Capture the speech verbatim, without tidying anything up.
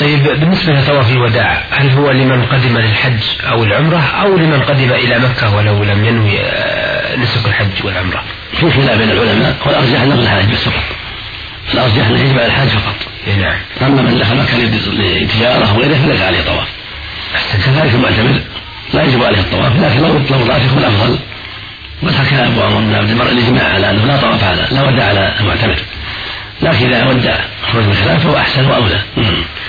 طيب بالنسبة لطواف الوداع هل هو لمن قدم للحج أو العمرة أو لمن قدم إلى مكة ولو لم ينوي نسك الحج والعمرة؟ في خلاف بين العلماء، والأرجح أنه الحج بس فقط، الأرجح أنه يجب على الحج فقط. نعم. أما من دخل مكة لتجارة وغيره فليس عليه طواف. كذلك المعتمر لا يجب عليه الطواف، لكن لو لو طاف يكون أفضل. وقد حكى أبو عمر بن عبد البر الإجماع على أنه لا طواف على لا ودع على المعتمر، لكن إذا ودع خرج من خلافه فهو أحسن وأولى.